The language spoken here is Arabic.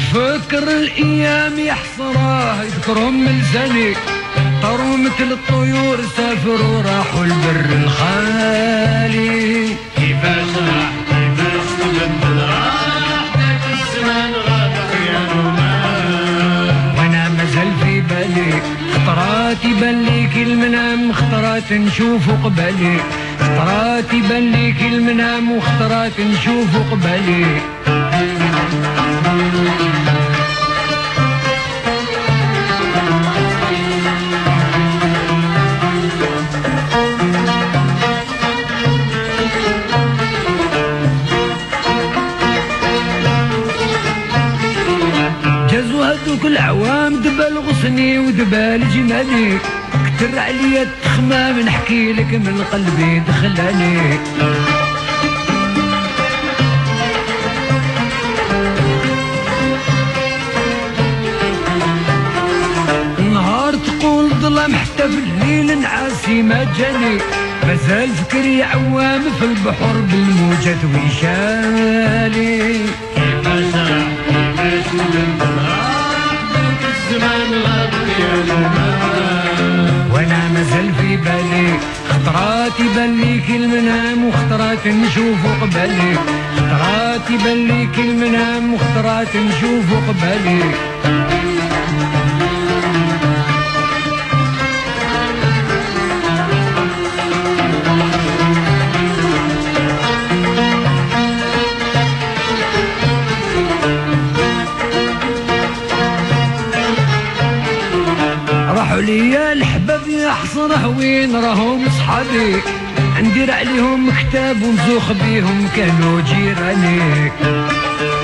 يتفكر الايام يحصراه يذكرهم من لساني، طاروا مثل الطيور سافروا راحوا البر الخالي. كيفاش راح كيفاش تبدل راح ذاك الزمان غادر يا رومان. وانا مازال في بالي خطرات يبان ليك المنام، خطرات نشوفو قبالي، خطرات يبان ليك المنام وخطرات نشوفو قبالي. جازوا هذوك العوام دبال غصني ودبال جمالي، كتر عليا التخمام نحكي لك من قلبي دخلاني. النهار تقول ظلام حتى في الليل نعاسي ما جاني، مازال فكري عوام في البحر بالموجات ويشالي. كيفاش راح كيفاش تبدل راح ذاك الزمان غادر يا رومان. وانا مازال في بالي خطرات يبان ليك المنام وخطرات نشوفو قبالي، خطرات يبان ليك المنام وخطرات نشوفو قبالي. راحوا ليا الحباب يا حصره وين راهم صحابي، ندير عليهم كتاب ونزوخ بيهم كانوا جيراني.